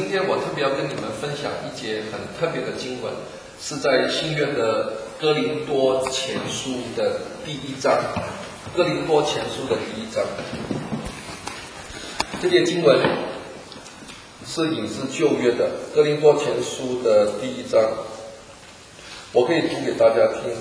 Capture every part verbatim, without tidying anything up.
今天我特别要跟你们分享一节很特别的经文，是在新约的哥林多前书的第一章，哥林多前书的第一章。这节经文是引自旧约的哥林多前书的第一章，我可以读给大家听。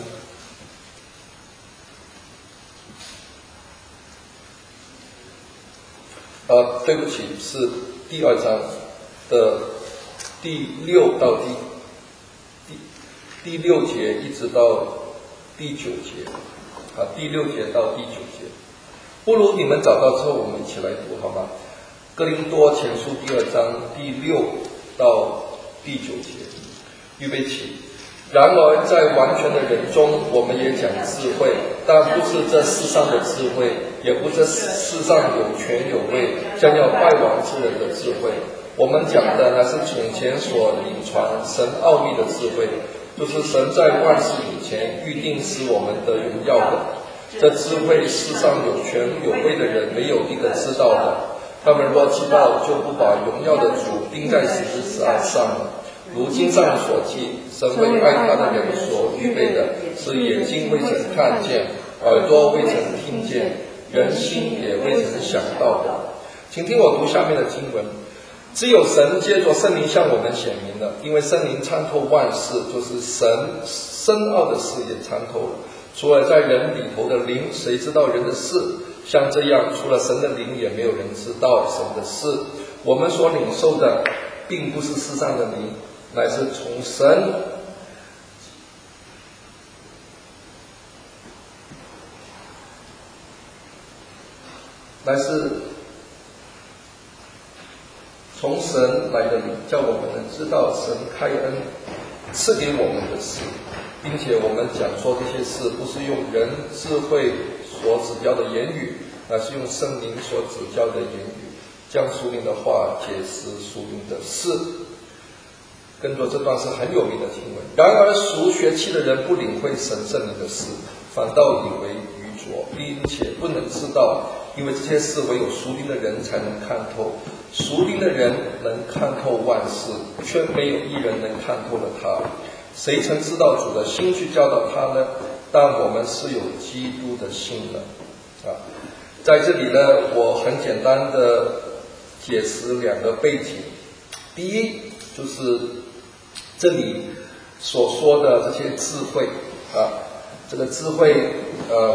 呃，对不起，是第二章的第六到第第第六节一直到第九节，啊，第六节到第九节。不如你们找到之后，我们一起来读好吗？哥林多前书第二章第六到第九节，预备起。然而在完全的人中，我们也讲智慧，但不是这世上的智慧，也不是世上有权有位将要败亡之人的智慧。我们讲的乃是从前所隐传神奥秘的智慧，就是神在万事以前预定使我们得荣耀的。这智慧世上有权有位的人没有一个知道的，他们若知道，就不把荣耀的主钉在十字架上了。如经上所记，神为爱他的人所预备的，是眼睛未曾看见，耳朵未曾听见，人心也未曾想到的。请听我读下面的经文。只有神借着圣灵向我们显明了，因为圣灵参透万事，就是神深奥的事也参透了。除了在人里头的灵，谁知道人的事？像这样，除了神的灵，也没有人知道神的事。我们所领受的并不是世上的灵，乃是从神乃是从神来的灵，叫我们能知道神开恩赐给我们的事，并且我们讲说这些事不是用人智慧所指教的言语，乃是用圣灵所指教的言语，将属灵的话解释属灵的事。跟着这段是很有名的经文。然而属血气的人不领会神圣灵的事，反倒以为愚拙，并且不能知道，因为这些事唯有属灵的人才能看透。属灵的人能看透万事，却没有一人能看透了他。谁曾知道主的心去教导他呢？但我们是有基督的心的。啊，在这里呢，我很简单的解释两个背景。第一，就是这里所说的这些智慧啊，这个智慧呃，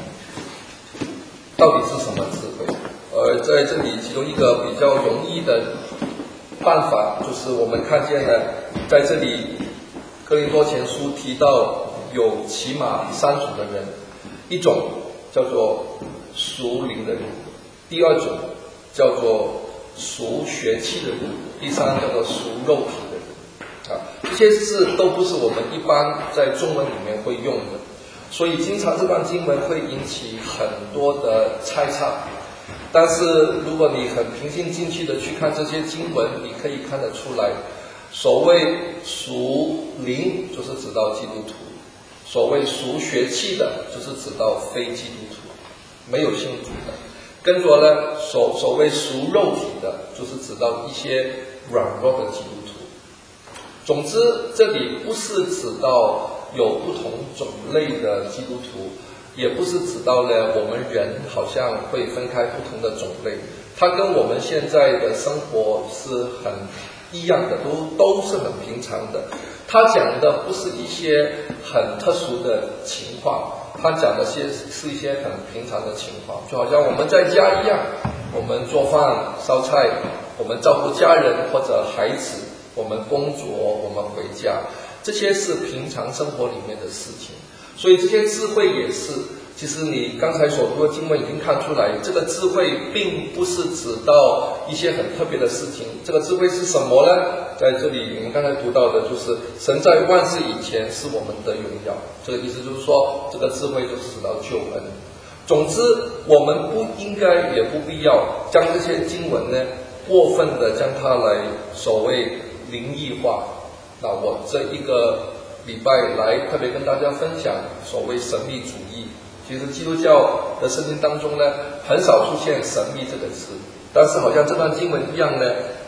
到底是什么智慧？呃，在这里其中一个比较容易的办法，就是我们看见了，在这里哥林多前书提到有起码三种的人，一种叫做属灵的人，第二种叫做属血气的人，第三叫做属肉体的人。啊，这些字都不是我们一般在中文里面会用的，所以经常这段经文会引起很多的猜测。但是如果你很平心静气的去看这些经文，你可以看得出来，所谓属灵就是指到基督徒，所谓属血气的就是指到非基督徒，没有信主的。跟着呢，所所谓属肉体的，就是指到一些软弱的基督徒。总之，这里不是指到有不同种类的基督徒，也不是指到呢我们人好像会分开不同的种类，它跟我们现在的生活是很一样的，都都是很平常的。它讲的不是一些很特殊的情况，他讲的是是一些很平常的情况，就好像我们在家一样，我们做饭烧菜，我们照顾家人或者孩子，我们工作，我们回家，这些是平常生活里面的事情。所以这些智慧也是，其实你刚才所读的经文已经看出来，这个智慧并不是指到一些很特别的事情。这个智慧是什么呢？在这里你们刚才读到的就是神在万事以前是我们的荣耀，这个意思就是说，这个智慧就是指到救恩。总之，我们不应该也不必要将这些经文呢过分的将它来所谓灵异化。那我这一个礼拜来特别跟大家分享所谓神秘主义。其实基督教的圣经当中呢，很少出现神秘这个词，但是好像这段经文一样呢，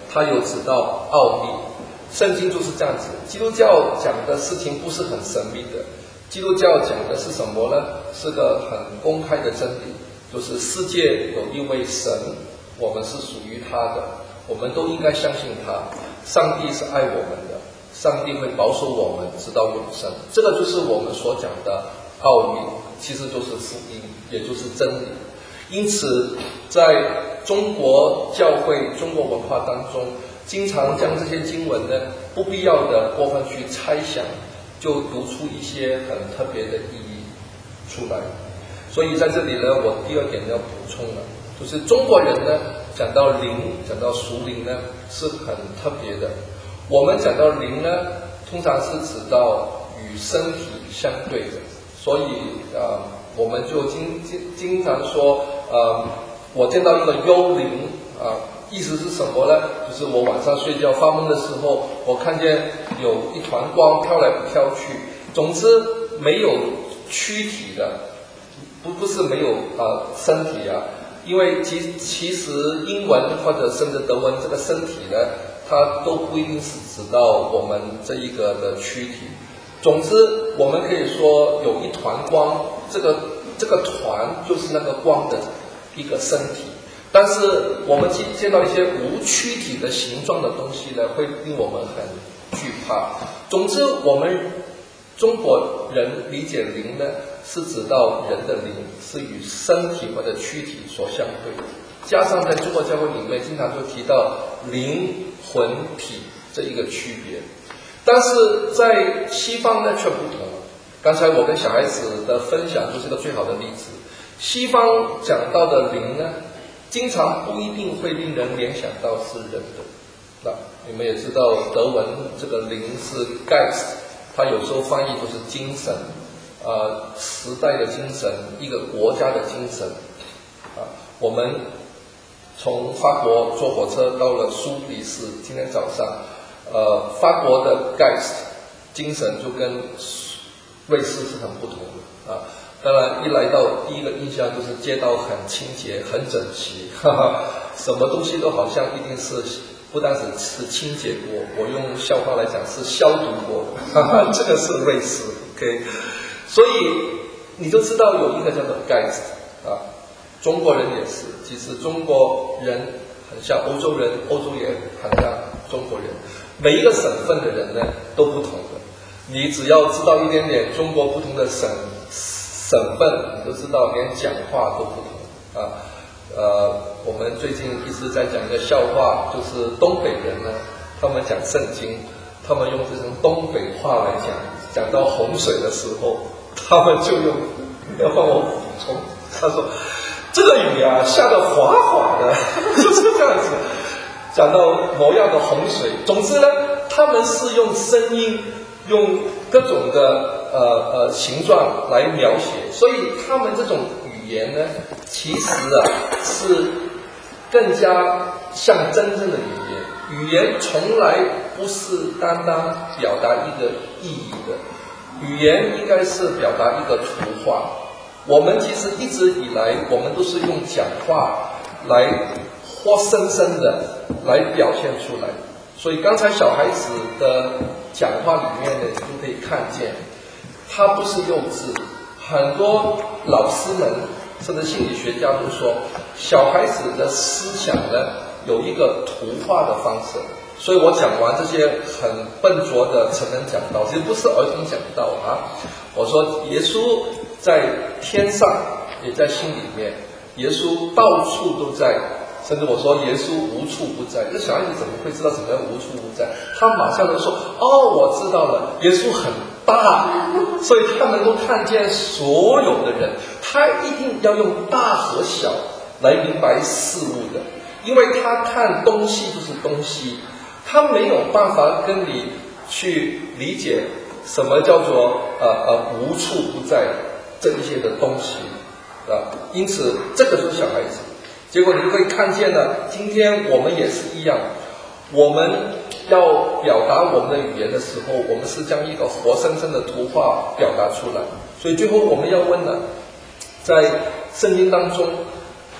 他有指到奥秘。圣经就是这样子，基督教讲的事情不是很神秘的，基督教讲的是什么呢？是个很公开的真理，就是世界有一位神，我们是属于他的，我们都应该相信他。上帝是爱我们的，上帝会保守我们直到永生，这个就是我们所讲的奥秘，其实就是福音，也就是真理。因此在中国教会、中国文化当中，经常将这些经文呢不必要的过分去猜想，就读出一些很特别的意义出来。所以在这里呢，我第二点要补充了，就是中国人呢讲到灵，讲到属灵呢是很特别的。我们讲到灵呢，通常是指到与身体相对的，所以呃，我们就经经经常说，呃，我见到一个幽灵啊、呃，意思是什么呢？就是我晚上睡觉发梦的时候，我看见有一团光飘来飘去，总之没有躯体的，不不是没有呃身体啊，因为其其实英文或者甚至德文这个身体呢，它都不一定是指到我们这一个的躯体。总之，我们可以说有一团光，这个这个团就是那个光的一个身体。但是我们见见到一些无躯体的形状的东西呢，会令我们很惧怕。总之，我们中国人理解灵呢，是指到人的灵是与身体或者躯体所相对的。加上在中国教会里面，经常就提到灵魂体这一个区别。但是在西方呢却不同了。刚才我跟小孩子的分享就是一个最好的例子。西方讲到的灵呢，经常不一定会令人联想到是人的。那你们也知道，德文这个灵是 Geist， 它有时候翻译就是精神，呃，时代的精神，一个国家的精神。啊，我们从法国坐火车到了苏黎世，今天早上。呃，法国的 Geist 精神就跟瑞士是很不同的啊。当然，一来到第一个印象就是街道很清洁、很整齐，哈哈，什么东西都好像一定是不单只是清洁过，我用笑话来讲是消毒过的，哈哈，这个是瑞士 ，OK。所以你就知道有一个叫做 Geist 啊，中国人也是，其实中国人很像欧洲人，欧洲也很像中国人。每一个省份的人呢都不同的，你只要知道一点点中国不同的省省份，你就知道连讲话都不同啊。呃，我们最近一直在讲一个笑话，就是东北人呢，他们讲圣经，他们用这种东北话来讲，讲到洪水的时候，他们就用，要帮我补充，他说这个雨啊下得哗哗的，就是这样子。讲到某样的洪水，总之呢，他们是用声音，用各种的呃呃形状来描写，所以他们这种语言呢，其实啊是更加像真正的语言。语言从来不是单单表达一个意义的，语言应该是表达一个图画。我们其实一直以来，我们都是用讲话来活生生的来表现出来，所以刚才小孩子的讲话里面呢，你就可以看见，他不是幼稚。很多老师们甚至心理学家都说，小孩子的思想呢有一个图画的方式。所以我讲完这些很笨拙的成人讲道，其实不是儿童讲道啊。我说耶稣在天上，也在心里面，耶稣到处都在。甚至我说耶稣无处不在，这小孩子怎么会知道什么叫无处不在？他马上就说：“哦，我知道了，耶稣很大，所以他能够看见所有的人。他一定要用大和小来明白事物的，因为他看东西就是东西，他没有办法跟你去理解什么叫做呃呃无处不在这一些的东西啊。因此，这个就是小孩子。”结果你就可以看见了，今天我们也是一样，我们要表达我们的语言的时候，我们是将一个活生生的图画表达出来。所以最后我们要问了，在圣经当中，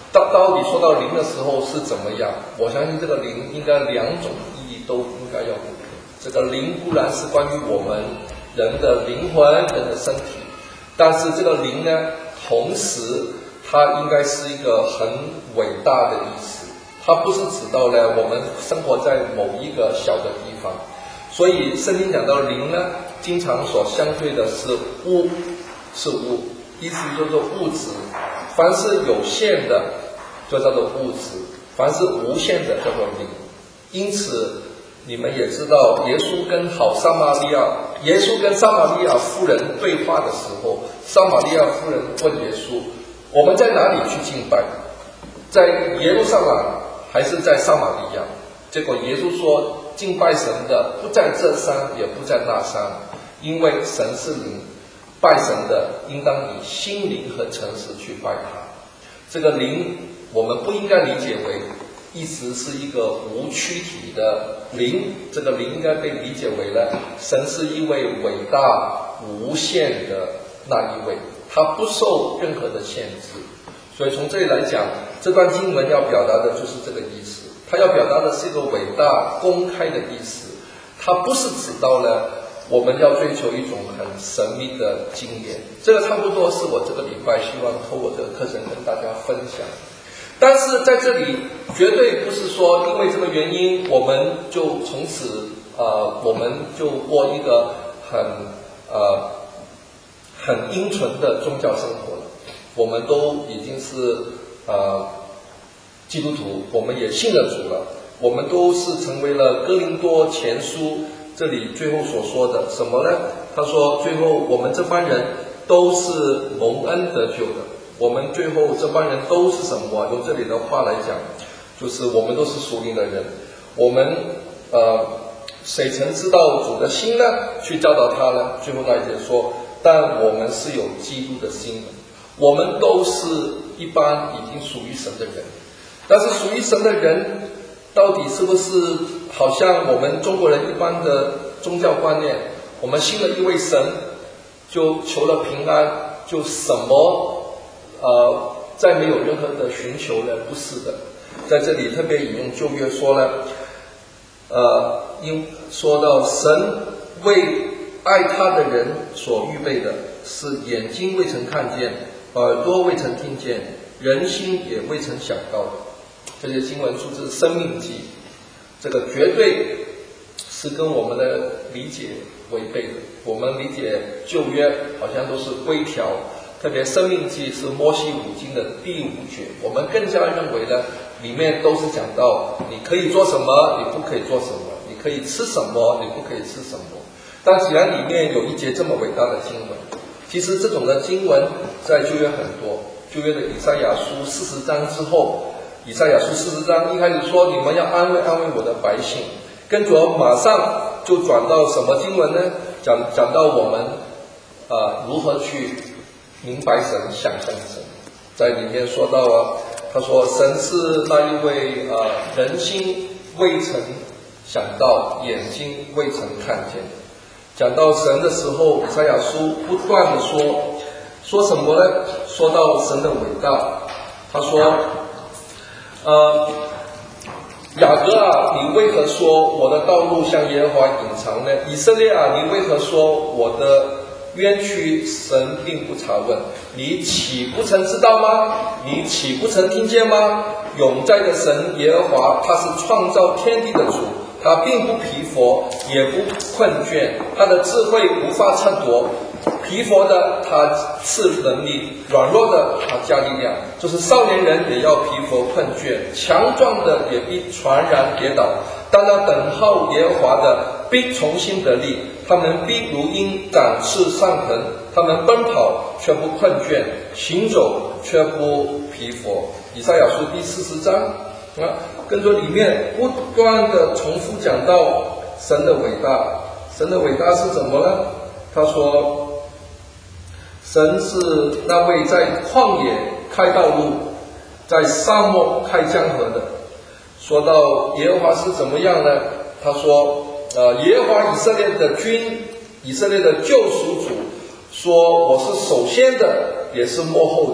到到底说到灵的时候是怎么样？我相信这个灵应该两种意义都应该要有。这个灵固然是关于我们人的灵魂、人的身体，但是这个灵呢，同时它应该是一个很伟大的意思。它不是指到呢我们生活在某一个小的地方，所以圣经讲到灵呢，经常所相对的是物，是物，意思就是说物质，凡是有限的就叫做物质，凡是无限的叫做灵。因此你们也知道，耶稣跟好撒玛利亚，耶稣跟撒玛利亚妇人对话的时候，撒玛利亚妇人问耶稣：我们在哪里去敬拜？在耶路撒冷还是在撒玛利亚？结果耶稣说，敬拜神的不在这山，也不在那山，因为神是灵，拜神的应当以心灵和诚实去拜他。这个灵我们不应该理解为一直是一个无躯体的灵，这个灵应该被理解为了神是一位伟大无限的那一位，他不受任何的限制。所以从这里来讲，这段经文要表达的就是这个意思，它要表达的是一个伟大公开的意思，它不是指到了我们要追求一种很神秘的经验。这个差不多是我这个礼拜希望透过这个课程跟大家分享。但是在这里绝对不是说因为这个原因我们就从此呃我们就过一个很呃很阴纯的宗教生活了。我们都已经是呃基督徒，我们也信了主了，我们都是成为了哥林多前书这里最后所说的什么呢？他说最后我们这班人都是蒙恩得救的。我们最后这班人都是什么？用这里的话来讲，就是我们都是属灵的人。我们呃谁曾知道主的心呢？去教导他呢？最后那一节说，但我们是有基督的心的。我们都是一般已经属于神的人，但是属于神的人到底是不是好像我们中国人一般的宗教观念，我们信了一位神就求了平安，就什么呃再没有任何的寻求呢？不是的。在这里特别引用旧约说了，呃因说到神为爱他的人所预备的是眼睛未曾看见，耳朵未曾听见，人心也未曾想到的。这些经文出自生命记，这个绝对是跟我们的理解违背的。我们理解旧约好像都是规条，特别生命记是摩西五经的第五卷，我们更加认为呢，里面都是讲到你可以做什么，你不可以做什么，你可以吃什么，你不可以吃什么。但既然里面有一节这么伟大的经文，其实这种的经文在旧约很多。旧约的以赛亚书四十章之后，以赛亚书四十章一开始说你们要安慰安慰我的百姓，跟着马上就转到什么经文呢？讲讲到我们呃如何去明白神、想象神。在里面说到啊，他说神是那一位呃人心未曾想到，眼睛未曾看见的。讲到神的时候，以赛亚书不断的说，说什么呢？说到神的伟大。他说，呃，雅各啊，你为何说我的道路向耶和华隐藏呢？以色列啊，你为何说我的冤屈神并不查问？你岂不曾知道吗？你岂不曾听见吗？永在的神耶和华，他是创造天地的主，他并不疲乏，也不困倦，他的智慧无法测夺。疲乏的他赐能力，软弱的他加力量。就是少年人也要疲乏困倦，强壮的也必传然跌倒。但那等候耶和华的必重新得力，他们必如鹰展翅上腾，他们奔跑却不困倦，行走却不疲乏。以赛亚书第四十章啊，跟着里面不断的重复讲到神的伟大。神的伟大是什么呢？他说神是那位在旷野开道路，在沙漠开江河的。说到耶和华是怎么样呢？他说呃，耶和华以色列的君，以色列的救赎主，说我是首先的也是末后的，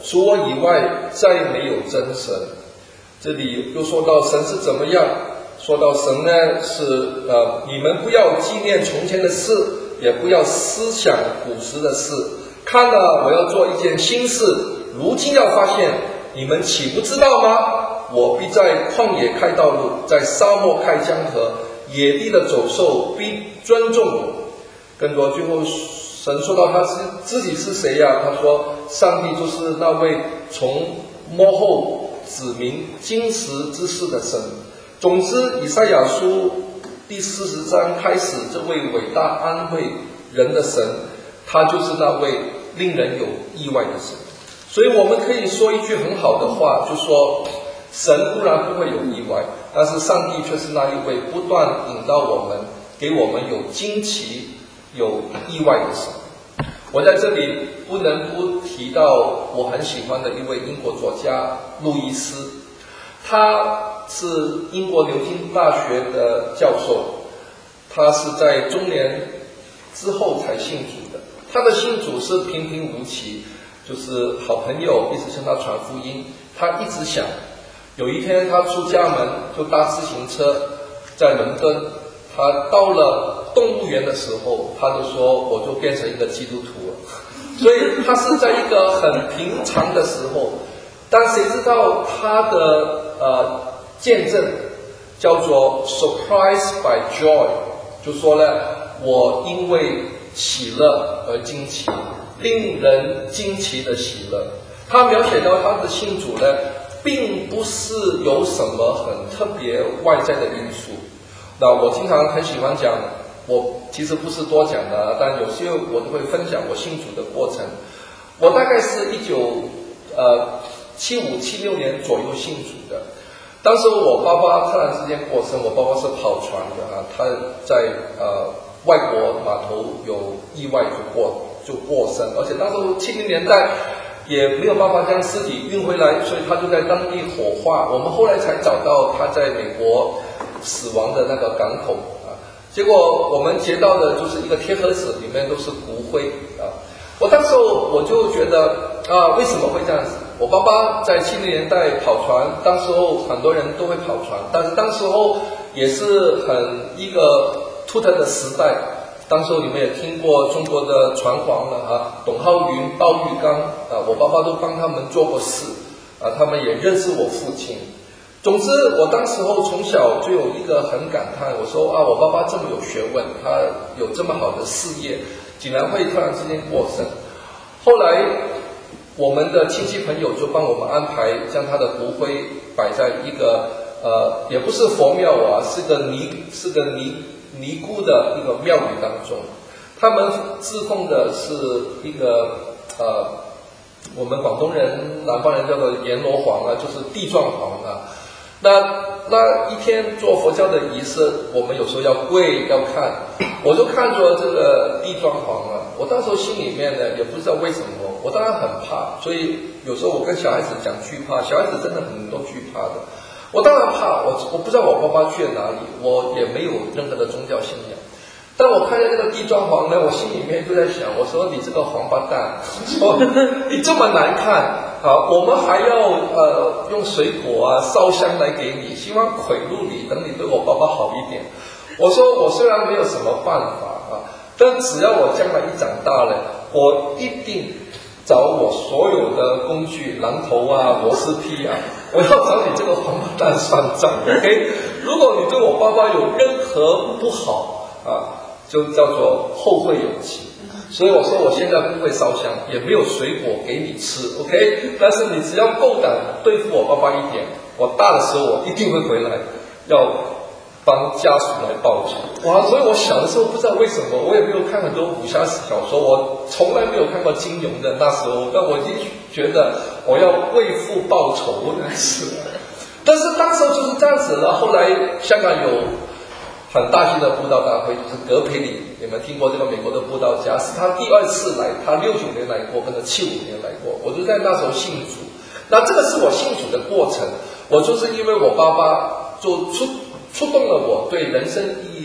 除我以外再没有真神。这里又说到神是怎么样，说到神呢是呃，你们不要纪念从前的事，也不要思想古时的事，看了我要做一件新事，如今要发现，你们岂不知道吗？我必在旷野开道路，在沙漠开江河，野地的走兽必尊重我。更多最后神说到他是自己是谁呀、啊？他说上帝就是那位从末后指明今时之事的神。总之以赛亚书第四十章开始，这位伟大安慰人的神，他就是那位令人有意外的神。所以我们可以说一句很好的话，就说神固然不会有意外，但是上帝却是那一位不断引导我们，给我们有惊奇有意外的神。我在这里不能不提到我很喜欢的一位英国作家路易斯，他是英国牛津大学的教授，他是在中年之后才信主的。他的信主是平平无奇，就是好朋友一直向他传福音，他一直想有一天他出家门就搭自行车在伦敦，他到了动物园的时候，他就说我就变成一个基督徒了。所以他是在一个很平常的时候，但谁知道他的呃见证叫做 surprise by joy， 就说呢，我因为喜乐而惊奇，令人惊奇的喜乐。他描写到他的信主呢，并不是有什么很特别外在的因素。那我经常很喜欢讲，我其实不是多讲的，但有些我都会分享我信主的过程。我大概是一九呃七五七六年左右信主的。当时我爸爸突然之间过身，我爸爸是跑船的啊，他在呃外国码头有意外就过就过身，而且当时七零年代也没有办法将尸体运回来，所以他就在当地火化。我们后来才找到他在美国死亡的那个港口啊，结果我们接到的就是一个铁盒子，里面都是骨灰啊。我当时我就觉得啊，为什么会这样子？我爸爸在七零年代跑船，当时候很多人都会跑船，但是当时候也是很一个突特的时代。当时候你们也听过中国的船皇了啊，董浩云、鲍玉刚啊，我爸爸都帮他们做过事啊，他们也认识我父亲。总之，我当时候从小就有一个很感叹，我说啊，我爸爸这么有学问，他有这么好的事业，竟然会突然之间过身。后来我们的亲戚朋友就帮我们安排，将他的骨灰摆在一个呃，也不是佛庙啊，是个尼是个尼尼姑的一个庙宇当中。他们侍奉的是一个呃，我们广东人、南方人叫做阎罗王啊，就是地藏王啊。那那一天做佛教的仪式，我们有时候要跪要看，我就看着这个地藏王啊，我当时候心里面呢也不知道为什么，我当然很怕，所以有时候我跟小孩子讲惧怕，小孩子真的很多惧怕的。我当然怕，我我不知道我爸爸去了哪里，我也没有任何的宗教信仰。当我看见这个地藏王呢，我心里面就在想，我说你这个黄八蛋，说你这么难看啊，我们还要呃用水果啊烧香来给你，希望贿赂你，等你对我爸爸好一点。我说我虽然没有什么办法啊，但只要我将来一长大了，我一定找我所有的工具，榔头啊、螺丝批啊，我要找你这个黄八蛋算账 ，OK？ 如果你对我爸爸有任何不好啊，就叫做后会有期。所以我说我现在不会烧香，也没有水果给你吃 ，OK？ 但是你只要够胆对付我爸爸一点，我大的时候我一定会回来，要帮家属来报仇。哇！所以我小的时候不知道为什么，我也没有看很多武侠小说，我从来没有看过金庸的。那时候，但我已经觉得我要为父报仇那是。但是当时就是这样子了。后来香港有很大型的布道大会，就是葛培理，你们听过这个美国的布道家，是他第二次来，他六九年来过，跟着七五年来过，我就在那时候信主。那这个是我信主的过程，我就是因为我爸爸就出触动了我对人生意义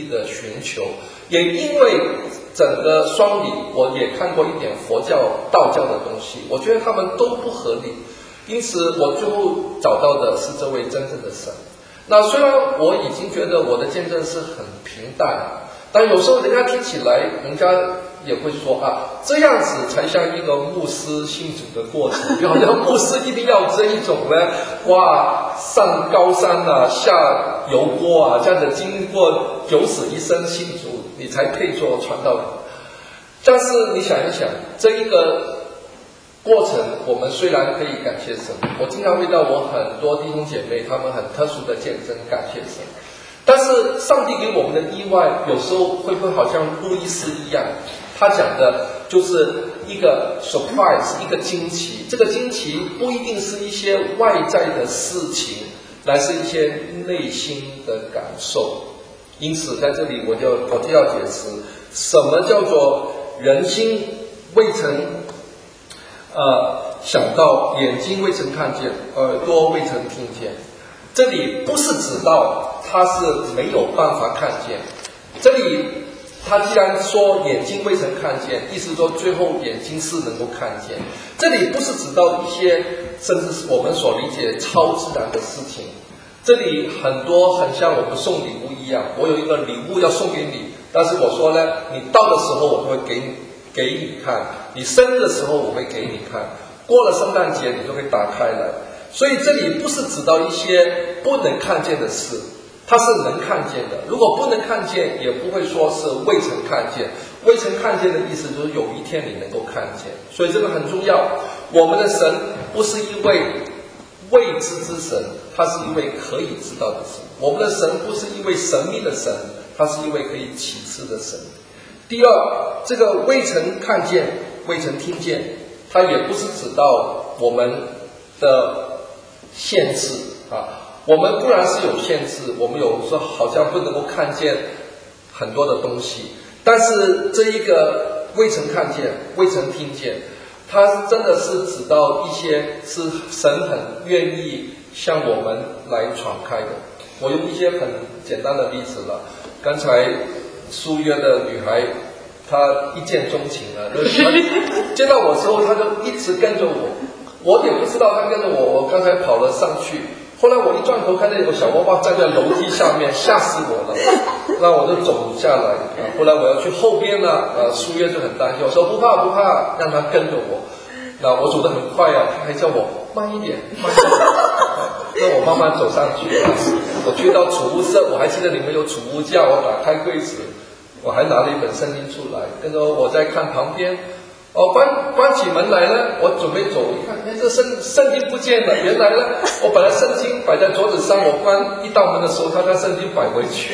的寻求。也因为整个双理，我也看过一点佛教、道教的东西，我觉得他们都不合理，因此我最后找到的是这位真正的神。那虽然我已经觉得我的见证是很平淡，但有时候人家听起来，人家也会说啊，这样子才像一个牧师信主的过程，好像牧师一定要这一种呢，哇，上高山啊，下油锅啊，这样的经过九死一生信主，你才配做传道人。但是你想一想，这一个过程，我们虽然可以感谢神，我经常遇到我很多弟兄姐妹，他们很特殊的见证，感谢神。但是上帝给我们的意外，有时候会不会好像路易斯一样？他讲的就是一个 surprise， 一个惊奇。这个惊奇不一定是一些外在的事情，乃是一些内心的感受。因此，在这里我就我就要解释，什么叫做人心未曾呃想到，眼睛未曾看见，耳朵未曾听见。这里不是指到他是没有办法看见，这里他既然说眼睛未曾看见，意思说最后眼睛是能够看见。这里不是指到一些甚至是我们所理解超自然的事情，这里很多很像我们送礼物一样，我有一个礼物要送给你，但是我说呢，你到的时候我就会给你给你看，你生日的时候我会给你看，过了圣诞节你就会打开来。所以这里不是指到一些不能看见的事，它是能看见的。如果不能看见，也不会说是未曾看见。未曾看见的意思就是有一天你能够看见。所以这个很重要。我们的神不是一位未知之神，他是一位可以知道的神。我们的神不是一位神秘的神，他是一位可以启示的神。第二，这个未曾看见、未曾听见，它也不是指到我们的限制啊，我们固然是有限制，我们有时候好像不能够看见很多的东西，但是这一个未曾看见、未曾听见，它真的是指到一些是神很愿意向我们来敞开的。我用一些很简单的例子了，刚才书约的女孩，她一见钟情了，她见到我之后，她就一直跟着我。我也不知道他跟着我，我刚才跑了上去，后来我一转头看见有个小娃娃站在楼梯下面，吓死我了，那我就走下来啊。后来我要去后边呢，呃，书约就很担心，我说不怕不怕，让他跟着我。那我走得很快啊，他还叫我慢一点，慢一点，让我慢慢走上去。我去到储物室，我还记得里面有储物架，我打开柜子，我还拿了一本圣经出来，跟着我在看旁边。哦，关关起门来呢，我准备走，一看，哎，这圣圣经不见了。原来呢，我本来圣经摆在桌子上，我关一道门的时候，他将圣经摆回去。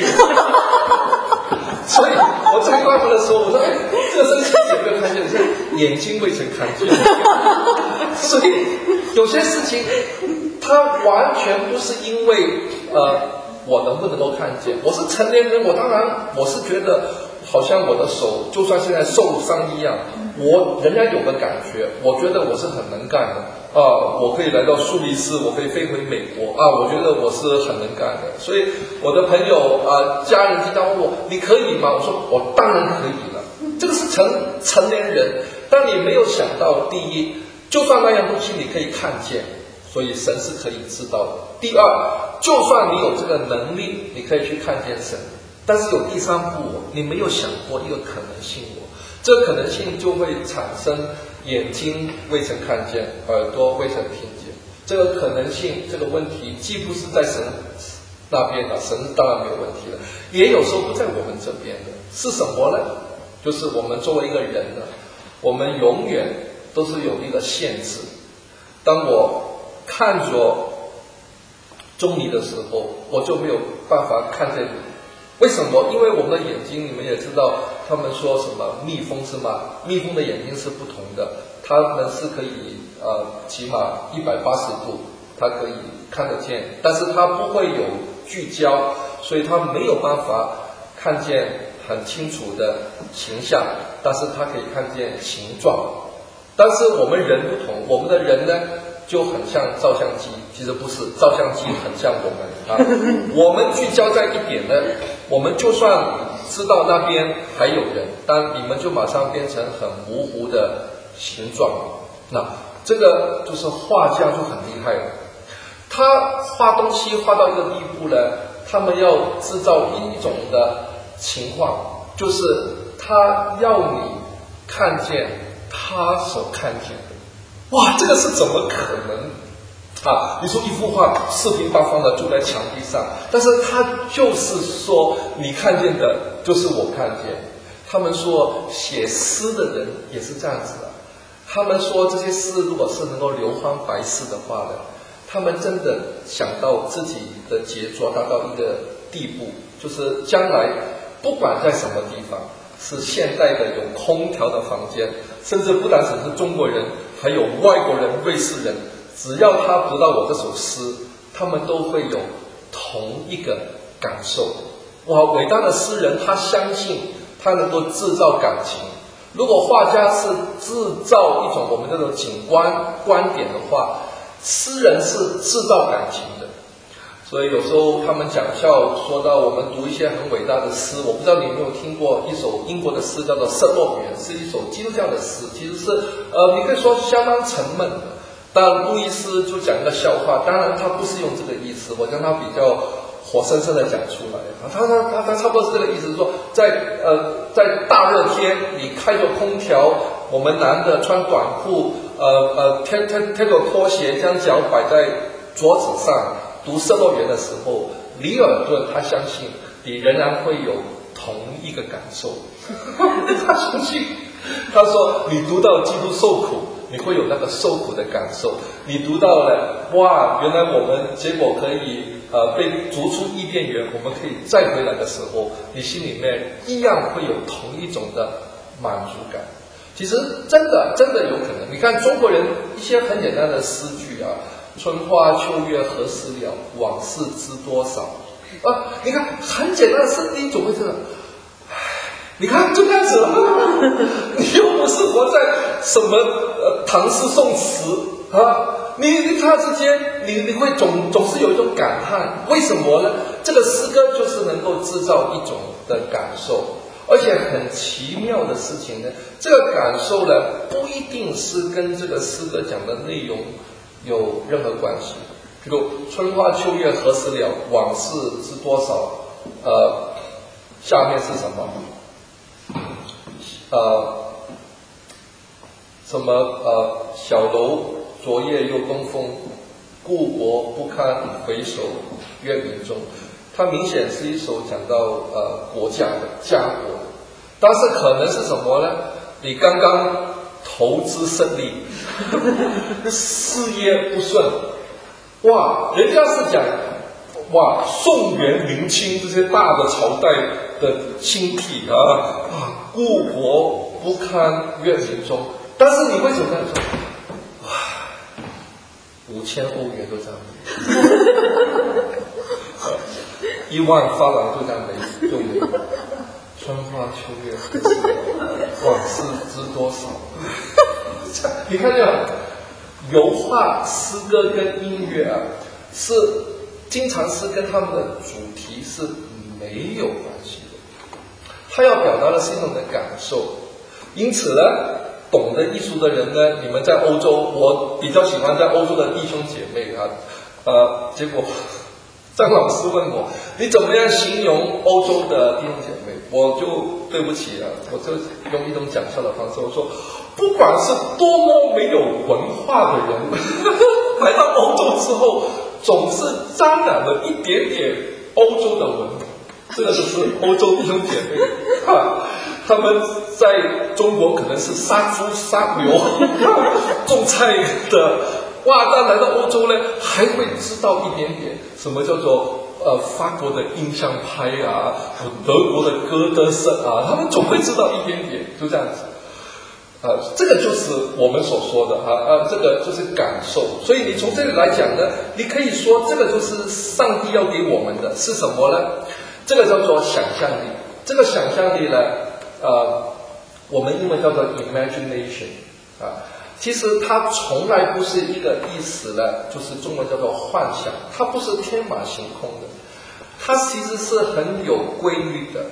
所以我在关门的时候，我说，哎，这个圣经有没有看见？是眼睛未曾看见。所以有些事情，它完全不是因为呃我能不能够看见。我是成年人，我当然我是觉得。好像我的手就算现在受伤一样，我仍然有个感觉，我觉得我是很能干的啊，我可以来到苏黎世，我可以飞回美国啊，我觉得我是很能干的。所以我的朋友啊、家人经常问我，你可以吗？我说我当然可以了。这个是成成年人，但你没有想到，第一，就算那样东西你可以看见，所以神是可以知道的。第二，就算你有这个能力，你可以去看见神。但是有第三步，你没有想过一个可能性，我这个可能性就会产生眼睛未曾看见，耳朵未曾听见。这个可能性，这个问题既不是在神那边的，神当然没有问题了，也有时候不在我们这边的，是什么呢？就是我们作为一个人呢，我们永远都是有一个限制。当我看着钟离的时候，我就没有办法看见你。为什么？因为我们的眼睛，你们也知道，他们说什么蜜蜂是吗？蜜蜂的眼睛是不同的，它们是可以呃，起码一百八十度，它可以看得见，但是它不会有聚焦，所以它没有办法看见很清楚的形象，但是它可以看见形状。但是我们人不同，我们的人呢就很像照相机，其实不是，照相机很像我们啊。我们聚焦在一点呢，我们就算知道那边还有人，但你们就马上变成很模糊的形状。那这个就是画家就很厉害了，他画东西画到一个地步呢，他们要制造一种的情况，就是他要你看见他所看见的。哇，这个是怎么可能啊？你说一幅画四平八方的就在墙壁上，但是他就是说你看见的就是我看见。他们说写诗的人也是这样子的，他们说这些诗如果是能够流芳百世的话呢，他们真的想到自己的杰作达到一个地步，就是将来不管在什么地方，是现代的有空调的房间，甚至不单只是中国人，还有外国人、瑞士人，只要他读到我这首诗，他们都会有同一个感受。哇，伟大的诗人他相信他能够制造感情。如果画家是制造一种我们这种景观观点的话，诗人是制造感情的。所以有时候他们讲笑说到我们读一些很伟大的诗，我不知道你有没有听过一首英国的诗叫做《圣乐园》，是一首基督教的诗，其实是呃，你可以说相当沉闷的。但路易斯就讲一个笑话，当然他不是用这个意思，我将他比较活生生的讲出来。他他他他差不多是这个意思，是说在呃在大热天，你开着空调，我们男的穿短裤，呃呃贴贴贴着拖鞋，将脚摆在桌子上读《圣乐园》的时候，里尔顿他相信你仍然会有同一个感受。他相信，他说你读到基督受苦，你会有那个受苦的感受。你读到了，哇，原来我们结果可以呃被逐出伊甸园，我们可以再回来的时候，你心里面一样会有同一种的满足感。其实真的真的有可能，你看中国人一些很简单的诗句啊，春花秋月何时了，往事知多少啊，你看很简单的诗，你总会这样，你看就这样子了，你又不是活在什么呃唐诗宋词啊，你你突然之间，你你会总总是有一种感叹，为什么呢？这个诗歌就是能够制造一种的感受，而且很奇妙的事情呢，这个感受呢不一定是跟这个诗歌讲的内容有任何关系。比如春花秋月何时了，往事知多少，呃，下面是什么？呃，什么呃，小楼昨夜又东风，故国不堪回首月明中。它明显是一首讲到呃国家的家国的，但是可能是什么呢？你刚刚投资胜利，事业不顺，哇，人家是讲哇宋元明清这些大的朝代的兴替啊啊，故国不堪月明中，但是你为什么这样说？哇，五千欧元都这样一万法郎就这样没就没有，春花秋月何时了，往事知多少。你看这样，油画、诗歌跟音乐啊，是经常是跟他们的主题是没有关系的。他要表达的是一种的感受，因此呢，懂得艺术的人呢，你们在欧洲，我比较喜欢在欧洲的弟兄姐妹啊，呃，结果张老师问我，你怎么样形容欧洲的弟兄姐妹？我就对不起啊，我就用一种讲笑的方式，我说，不管是多么没有文化的人，来到欧洲之后，总是沾染了一点点欧洲的文化。这个就是欧洲弟兄姐妹啊，他们在中国可能是杀猪杀牛种菜的，哇，但来到欧洲呢，还会知道一点点什么叫做呃法国的印象派啊，德国的歌德式啊，他们总会知道一点点，就这样子。啊，这个就是我们所说的啊啊，这个就是感受。所以你从这里来讲呢，你可以说这个就是上帝要给我们的是什么呢？这个叫做想象力。这个想象力呢，呃，我们英文叫做 imagination 啊。其实它从来不是一个意思呢，就是中文叫做幻想，它不是天马行空的，它其实是很有规律的。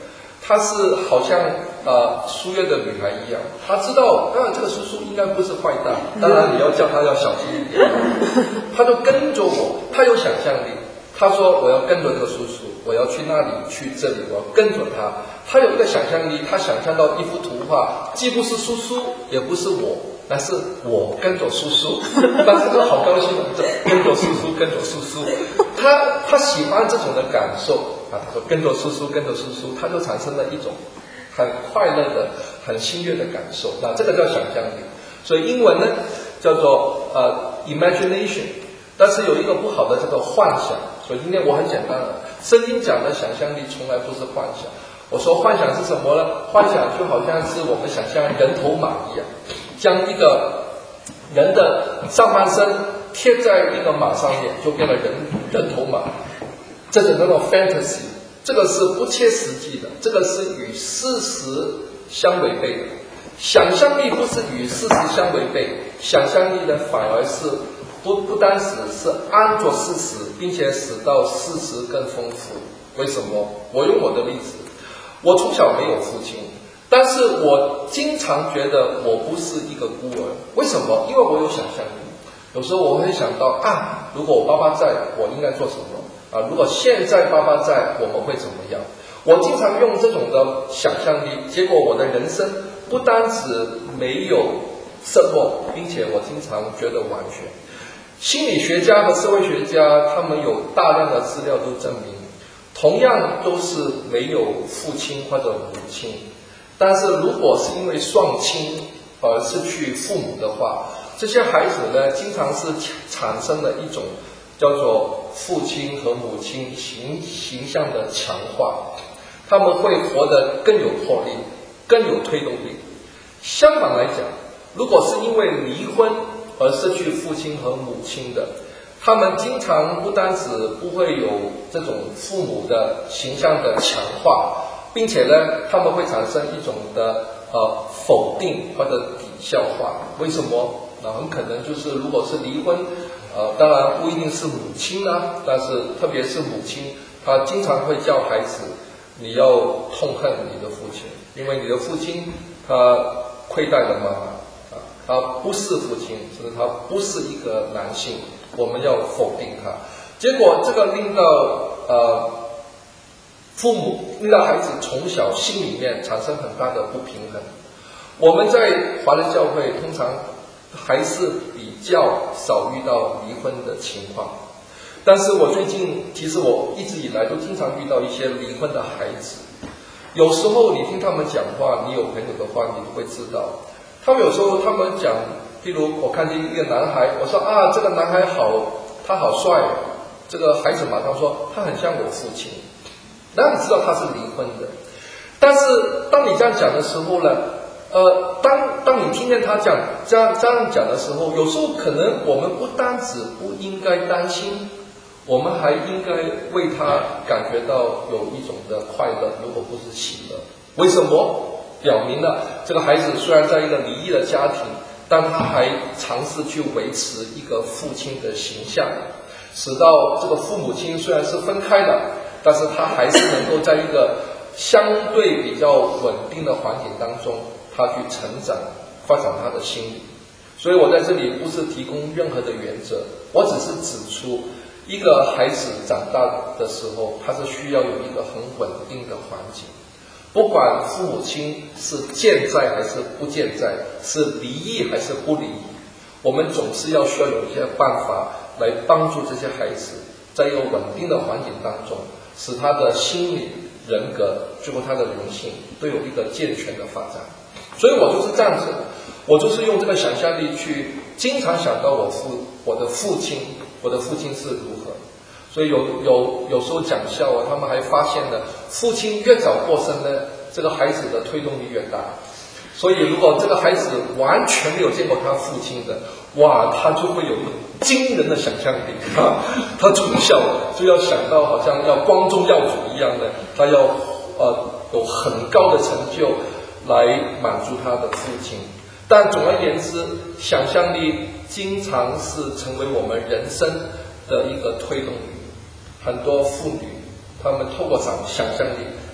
她是好像呃书院的女孩一样，她知道，当然这个叔叔应该不是坏蛋，当然你要叫她要小心一点，她就跟着我，她有想象力。他说我要跟着这个叔叔，我要去那里去这里，我要跟着他。他有一个想象力，他想象到一幅图画，既不是叔叔也不是我，但是我跟着叔叔，那他就好高兴，跟着叔叔跟着叔叔，他他喜欢这种的感受啊。他说跟着叔叔跟着叔叔，他就产生了一种很快乐的很欣悦的感受，那这个叫想象力。所以英文呢叫做呃 imagination， 但是有一个不好的叫做幻想。所以今天我很简单了，圣经讲的想象力从来不是幻想。我说幻想是什么呢？幻想就好像是我们想象人头马一样，将一个人的上半身贴在一个马上面，就变了人人头马。这是那种 fantasy， 这个是不切实际的，这个是与事实相违背的。想象力不是与事实相违背，想象力呢反而是不不单只是按着事实，并且使到事实更丰富。为什么？我用我的例子，我从小没有父亲，但是我经常觉得我不是一个孤儿。为什么？因为我有想象力。有时候我会想到啊，如果我爸爸在，我应该做什么啊？如果现在爸爸在，我们会怎么样？我经常用这种的想象力，结果我的人生不单只没有什么，并且我经常觉得完全。心理学家和社会学家他们有大量的资料都证明，同样都是没有父亲或者母亲，但是如果是因为双亲而失去父母的话，这些孩子呢经常是产生了一种叫做父亲和母亲形形象的强化，他们会活得更有魄力，更有推动力。相反来讲，如果是因为离婚而失去父亲和母亲的，他们经常不单只不会有这种父母的形象的强化，并且呢，他们会产生一种的呃否定或者抵消化。为什么？那很可能就是如果是离婚，呃，当然不一定是母亲啊，但是特别是母亲，她经常会叫孩子，你要痛恨你的父亲，因为你的父亲他亏待了妈妈。他不是父亲，甚至他不是一个男性，我们要否定他。结果这个令到呃父母令到孩子从小心里面产生很大的不平衡。我们在华人教会通常还是比较少遇到离婚的情况，但是我最近其实我一直以来都经常遇到一些离婚的孩子。有时候你听他们讲话，你有朋友的话，你会知道。他们有时候他们讲，譬如我看见一个男孩，我说啊，这个男孩好，他好帅。这个孩子马上说，他很像我父亲。那你知道他是离婚的。但是当你这样讲的时候呢，呃，当当你听见他讲这样这样讲的时候，有时候可能我们不单只不应该担心，我们还应该为他感觉到有一种的快乐，如果不是喜乐。为什么？表明了这个孩子虽然在一个离异的家庭，但他还尝试去维持一个父亲的形象，使到这个父母亲虽然是分开的，但是他还是能够在一个相对比较稳定的环境当中，他去成长发展他的心理。所以我在这里不是提供任何的原则，我只是指出一个孩子长大的时候，他是需要有一个很稳定的环境。不管父母亲是健在还是不健在，是离异还是不离异，我们总是要需要有一些办法来帮助这些孩子在一个稳定的环境当中，使他的心理、人格，最后他的人性都有一个健全的发展。所以我就是这样子，我就是用这个想象力去经常想到我父我的父亲，我的父亲是如何。所以有有有时候讲笑啊，他们还发现了，父亲越早过生呢，这个孩子的推动力越大。所以如果这个孩子完全没有见过他父亲的，哇，他就会有一个惊人的想象力啊！他从小就要想到好像要光宗耀祖一样的，他要呃有很高的成就来满足他的父亲。但总而言之，想象力经常是成为我们人生的一个推动力。很多妇女，她们透过想想象力，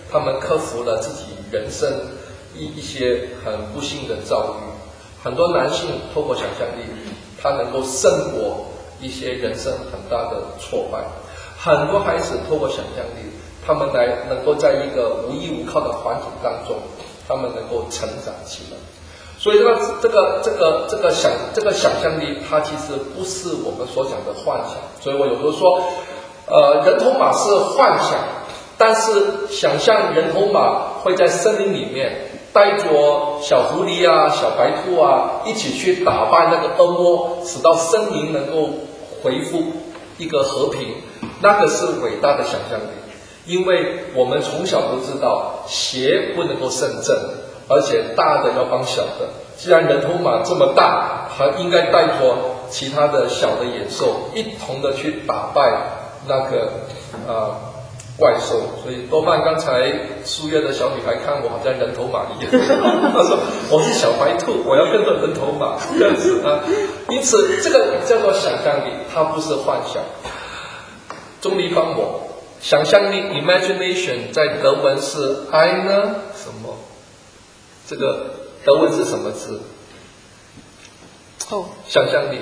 他们克服了自己人生一一些很不幸的遭遇。很多男性透过想象力，他能够胜过一些人生很大的挫败。很多孩子透过想象力，他们来能够在一个无依无靠的环境当中，他们能够成长起来。所以这个这个这个这个想这个想象力，它其实不是我们所讲的幻想。所以我有时候说，呃，人头马是幻想，但是想象人头马会在森林里面带着小狐狸啊、小白兔啊，一起去打败那个恶魔，使到森林能够恢复一个和平，那个是伟大的想象力。因为我们从小都知道，邪不能够胜正，而且大的要帮小的。既然人头马这么大，还应该带着其他的小的野兽，一同的去打败那个呃怪兽。所以多半刚才书院的小女孩看我好像人头马一样，她说我是小白兔，我要跟着人头马这样子啊。因此这个叫做想象力，它不是幻想。钟离帮我，想象力 imagination 在德文是 eine 什么？这个德文是什么字？ 哦， 想象力。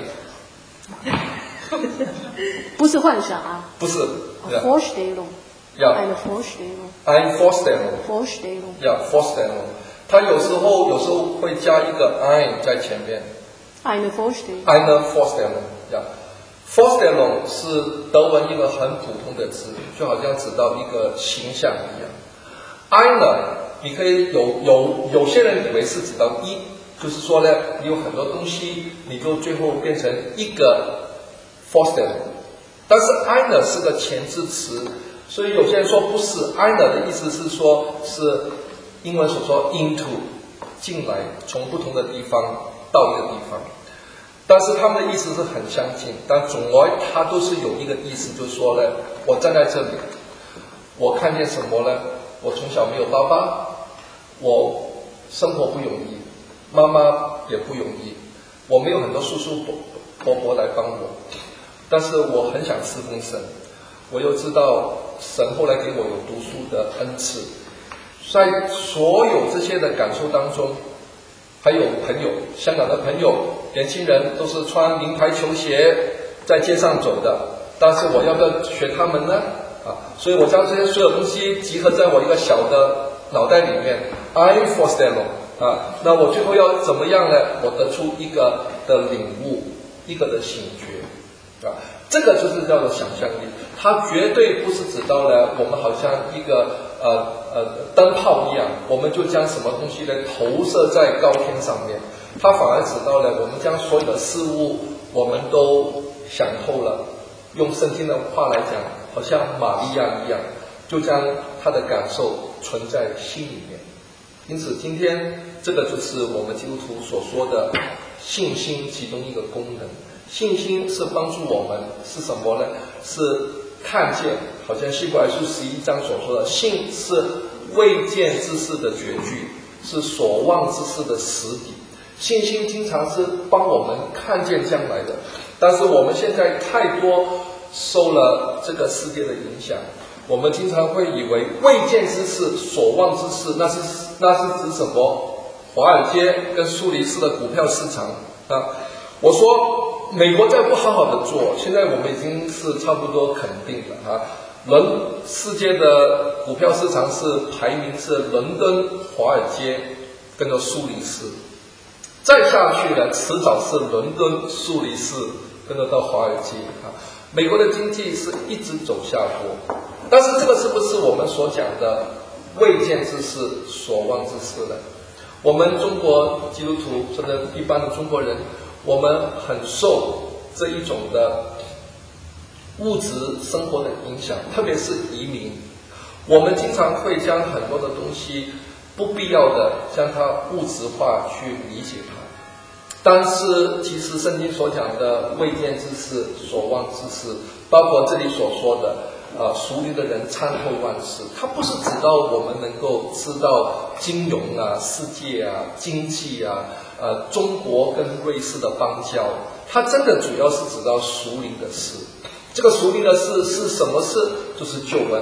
不是幻想啊。 不是。 Vorstellung。 Ja. Eine Vorstellung. Eine Vorstellung. Vorstellung. Ja, Vorstellung. 它有时候有时候会加一个 ein 在前面。 Eine Vorstellung. Eine Vorstellung. Ja. Vorstellung 是德文一个很普通的字，就好像指到一个形象一样。eine 你可以有有有些人以为是指到一，就是说呢，你有很多东西，你就最后变成一个 Vorstellung。但是 eine 是个前置词，所以有些人说不是 eine 的意思是说是英文所说 into 进来，从不同的地方到一个地方。但是他们的意思是很相近，但总而它都是有一个意思，就是说呢，我站在这里，我看见什么呢？我从小没有爸爸，我生活不容易，妈妈也不容易，我没有很多叔叔伯伯来帮我，但是我很想侍奉神，我又知道神后来给我有读书的恩赐，在所有这些的感受当中，还有朋友，香港的朋友，年轻人都是穿名牌球鞋在街上走的，但是我要不要学他们呢？啊，所以我将这些所有东西集合在我一个小的脑袋里面 ，I Vorstellung 啊，那我最后要怎么样呢？我得出一个的领悟，一个的醒觉，啊，这个就是叫做想象力，它绝对不是指到了我们好像一个呃呃灯泡一样，我们就将什么东西呢投射在高天上面，它反而指到了我们将所有的事物我们都想透了，用圣经的话来讲，好像玛利亚一样，就将她的感受存在心里面。因此今天这个就是我们基督徒所说的信心其中一个功能。信心是帮助我们是什么呢？是看见，好像希伯来书十一章所说的，信是未见之事的绝句，是所望之事的实底。信心经常是帮我们看见将来的，但是我们现在太多受了这个世界的影响，我们经常会以为未见之事、所望之事，那是那是指什么？华尔街跟苏黎世的股票市场啊。我说美国再不好好的做，现在我们已经是差不多肯定了啊。伦世界的股票市场是排名是伦敦、华尔街跟着苏黎世，再下去呢，迟早是伦敦、苏黎世跟着到华尔街啊。美国的经济是一直走下坡，但是这个是不是我们所讲的未见之事、所望之事呢？我们中国基督徒甚至一般的中国人，我们很受这一种的物质生活的影响，特别是移民，我们经常会将很多的东西不必要的将它物质化去理解它。但是其实圣经所讲的未见之事、所望之事，包括这里所说的呃，属灵的人参透万事，它不是指到我们能够知道金融啊、世界啊、经济啊、呃，中国跟瑞士的邦交，它真的主要是指到属灵的事。这个属灵的事是什么事？就是救恩。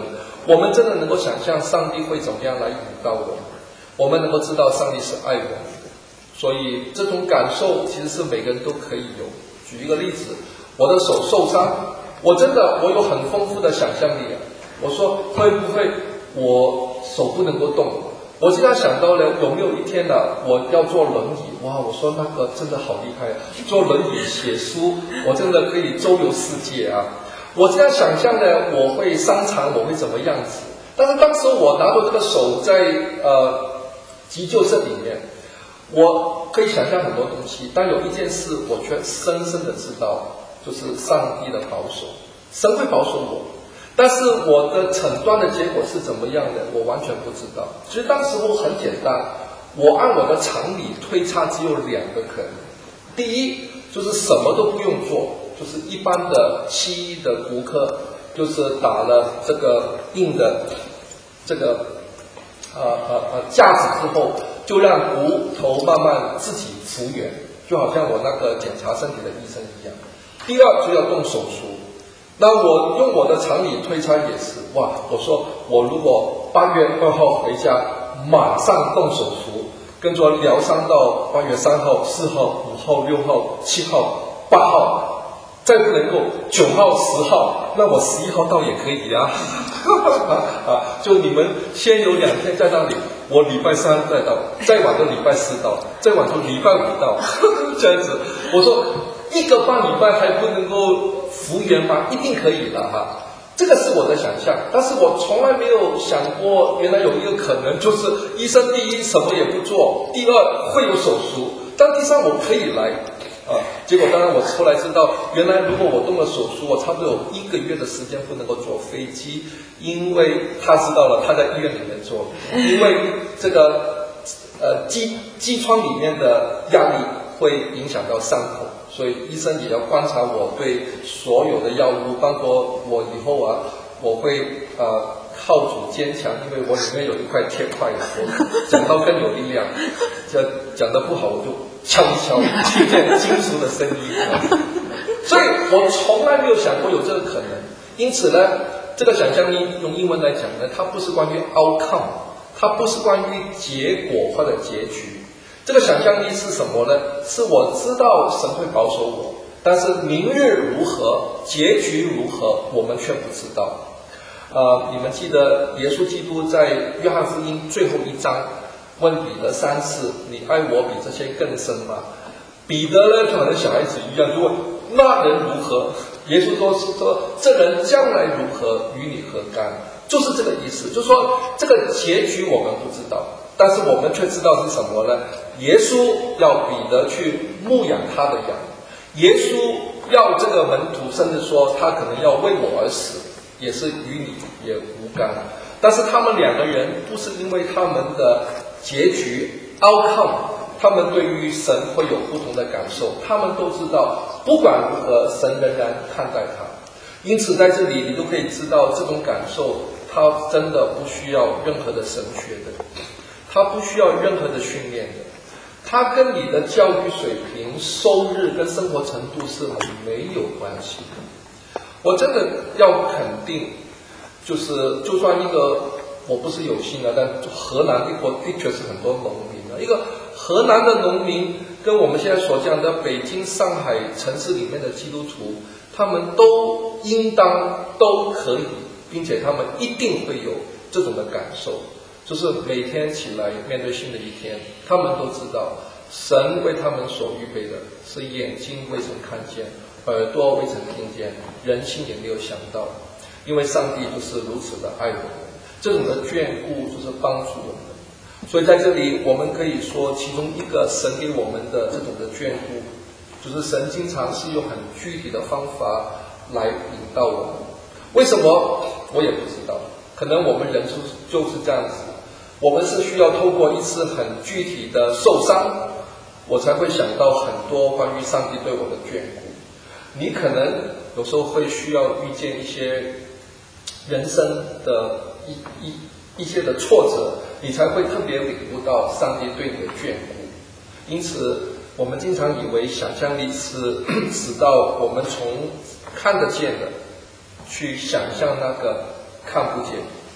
我们真的能够想象上帝会怎么样来引导我们，我们能够知道上帝是爱我们的，所以这种感受其实是每个人都可以有。举一个例子，我的手受伤，我真的我有很丰富的想象力啊。我说会不会我手不能够动？我经常想到了有没有一天呢、啊，我要坐轮椅，哇！我说那个真的好厉害啊，坐轮椅写书，我真的可以周游世界啊！我这样想象呢，我会伤残，我会怎么样子？但是当时我拿着这个手在呃急救室里面，我可以想象很多东西，但有一件事我却深深的知道，就是上帝的保守，神会保守我。但是我的诊断的结果是怎么样的，我完全不知道。其实当时我很简单，我按我的常理推测只有两个可能。第一，就是什么都不用做，就是一般的西医的骨科，就是打了这个硬的这个呃呃呃架子之后，就让骨头慢慢自己复原，就好像我那个检查身体的医生一样。第二，就要动手术。那我用我的常理推测也是，哇！我说我如果八月二号回家，马上动手术，跟着疗伤到八月三号、四号、五号、六号、七号、八号，再不能够九号、十号，那我十一号到也可以呀、啊。啊，就你们先有两天在那里，我礼拜三再到，再晚就礼拜四到，再晚就礼拜五到，这样子。我说一个半礼拜还不能够复原吗？一定可以的哈，这个是我的想象，但是我从来没有想过，原来有一个可能，就是医生第一什么也不做，第二会有手术，但第三我可以来啊。结果当然我后来知道，原来如果我动了手术，我差不多有一个月的时间不能够坐飞机，因为他知道了，他在医院里面做，因为这个呃机机窗里面的压力会影响到伤口。所以医生也要观察我对所有的药物，包括我以后啊，我会呃靠主坚强，因为我里面有一块铁块，我讲到更有力量。讲讲得不好，我就敲一敲，听见金属的声音。所以我从来没有想过有这个可能。因此呢，这个想象力用英文来讲呢，它不是关于 outcome， 它不是关于结果或者结局。这个想象力是什么呢？是我知道神会保守我，但是明日如何，结局如何，我们却不知道。呃，你们记得耶稣基督在约翰福音最后一章问彼得三次：“你爱我比这些更深吗？”彼得呢，就好像小孩子一样，就问：“那人如何？”耶稣说：“是说这人将来如何，与你何干？”就是这个意思，就是说这个结局我们不知道。但是我们却知道是什么呢？耶稣要彼得去牧养他的羊，耶稣要这个门徒，甚至说他可能要为我而死，也是与你也无干。但是他们两个人不是因为他们的结局 outcome， 他们对于神会有不同的感受，他们都知道不管如何，神仍然看待他。因此在这里你都可以知道，这种感受他真的不需要任何的神学的，他不需要任何的训练的，他跟你的教育水平、收入跟生活程度是没有关系的。我真的要肯定，就是就算一个我不是有心的，但河南的国的确是很多农民啊，一个河南的农民跟我们现在所讲的北京、上海城市里面的基督徒，他们都应当都可以，并且他们一定会有这种的感受。就是每天起来面对新的一天，他们都知道神为他们所预备的是眼睛未曾看见，耳朵未曾听见，人心也没有想到。因为上帝就是如此的爱我们，这种的眷顾就是帮助我们。所以在这里我们可以说，其中一个神给我们的这种的眷顾，就是神经常是用很具体的方法来引导我们。为什么我也不知道，可能我们人就是这样子，我们是需要透过一次很具体的受伤，我才会想到很多关于上帝对我的眷顾。你可能有时候会需要遇见一些人生的一一一些的挫折，你才会特别领悟到上帝对你的眷顾。因此我们经常以为想象力是使到我们从看得见的去想象那个看不见，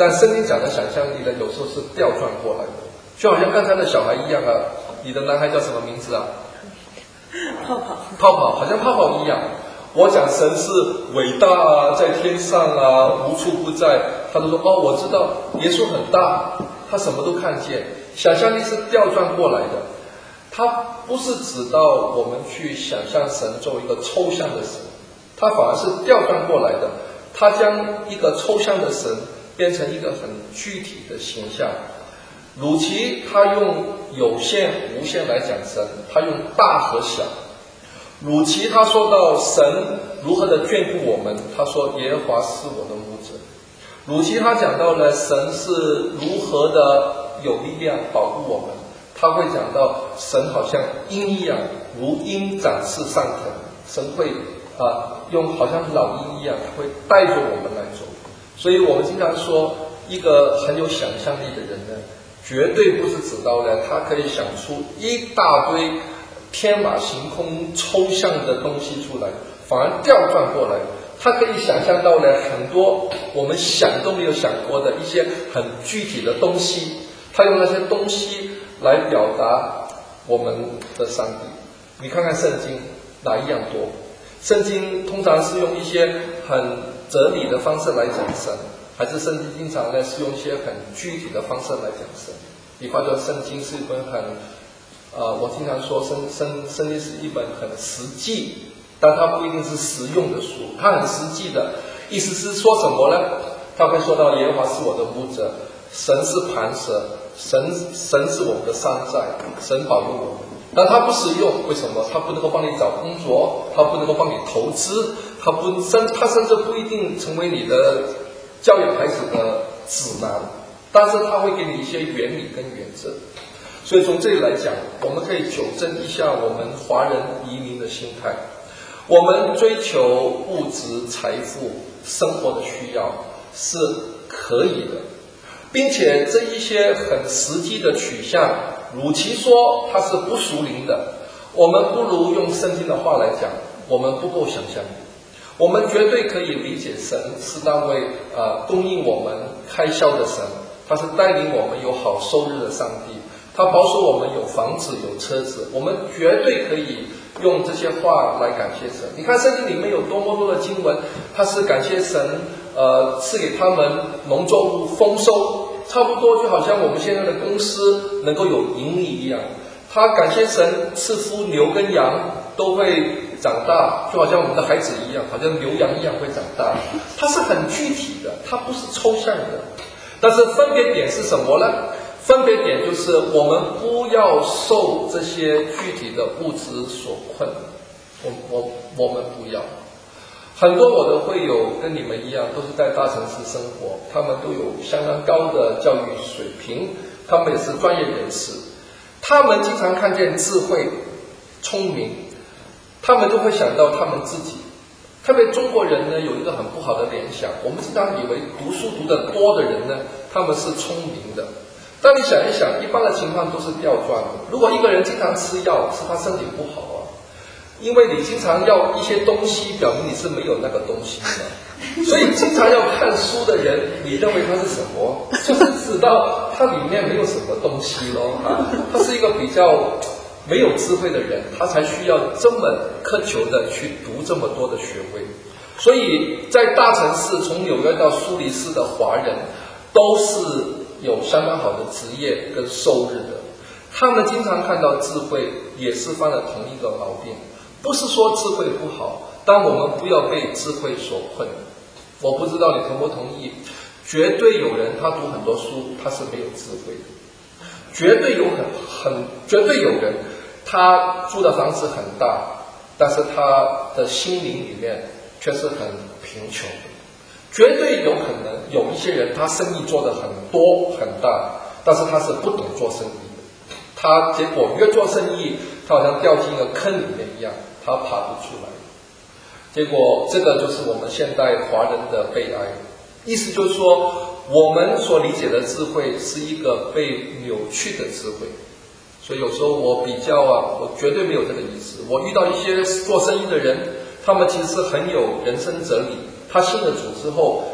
但圣经讲的想象力呢，有时候是调转过来的，就好像刚才的小孩一样啊。你的男孩叫什么名字啊？ 泡泡。 泡泡，好像泡泡一样。我讲神是伟大啊，在天上啊，无处不在。他就说哦，我知道耶稣很大，他什么都看见。想象力是调转过来的，他不是指到我们去想象神作为一个抽象的神，他反而是调转过来的。他将一个抽象的神变成一个很具体的形象。鲁奇他用有限无限来讲神，他用大和小。鲁奇他说到神如何的眷顾我们，他说耶和华是我的牧者。鲁奇他讲到了神是如何的有力量保护我们，他会讲到神好像鹰一样，如鹰展翅上腾，神会啊用好像老鹰一样，他会带着我们来走。所以我们经常说一个很有想象力的人呢，绝对不是指到呢他可以想出一大堆天马行空抽象的东西出来，反而调转过来，他可以想象到呢很多我们想都没有想过的一些很具体的东西，他用那些东西来表达我们的上帝。你看看圣经哪一样多？圣经通常是用一些很哲理的方式来讲神，还是圣经经常呢是用一些很具体的方式来讲神？你发觉圣经是一本很呃，我经常说圣圣圣经是一本很实际，但它不一定是实用的书，它很实际的。意思是说什么呢？他会说到耶和华是我的牧者，神是磐石，神神是我们的山寨，神保佑我们。但它不实用，为什么？它不能够帮你找工作，它不能够帮你投资，它不甚它甚至不一定成为你的教养孩子的指南，但是它会给你一些原理跟原则。所以从这里来讲，我们可以纠正一下我们华人移民的心态。我们追求物质财富生活的需要是可以的，并且这一些很实际的取向，与其说它是不属灵的，我们不如用圣经的话来讲，我们不够想象力。我们绝对可以理解神是那位呃供应我们开销的神，他是带领我们有好收入的上帝，他保守我们有房子有车子，我们绝对可以用这些话来感谢神。你看圣经里面有多么多的经文，他是感谢神呃赐给他们农作物丰收，差不多就好像我们现在的公司能够有盈利一样。他感谢神赐福牛跟羊都会长大，就好像我们的孩子一样，好像牛羊一样会长大。它是很具体的，它不是抽象的。但是分别点是什么呢？分别点就是我们不要受这些具体的物质所困，我我我们不要。很多我的会友跟你们一样，都是在大城市生活，他们都有相当高的教育水平，他们也是专业人士，他们经常看见智慧、聪明，他们就会想到他们自己。特别中国人呢，有一个很不好的联想，我们经常以为读书读得多的人呢，他们是聪明的。但你想一想，一般的情况都是调转的。如果一个人经常吃药，是他身体不好啊，因为你经常要一些东西，表明你是没有那个东西的。所以经常要看书的人，你认为他是什么？就是知道他里面没有什么东西咯啊，他是一个比较没有智慧的人，他才需要这么苛求的去读这么多的学位。所以在大城市，从纽约到苏黎世的华人，都是有相当好的职业跟收入的。他们经常看到智慧，也是犯了同一个毛病。不是说智慧不好，但我们不要被智慧所困。我不知道你同不同意，绝对有人他读很多书，他是没有智慧的。绝对有很很绝对有人他住的房子很大，但是他的心灵里面却是很贫穷的。绝对有可能有一些人他生意做得很多很大，但是他是不懂做生意的，他结果越做生意，他好像掉进一个坑里面一样，他爬不出来。结果这个就是我们现代华人的悲哀。意思就是说，我们所理解的智慧是一个被扭曲的智慧。所以有时候我比较啊，我绝对没有这个意思。我遇到一些做生意的人，他们其实很有人生哲理，他信了主之后，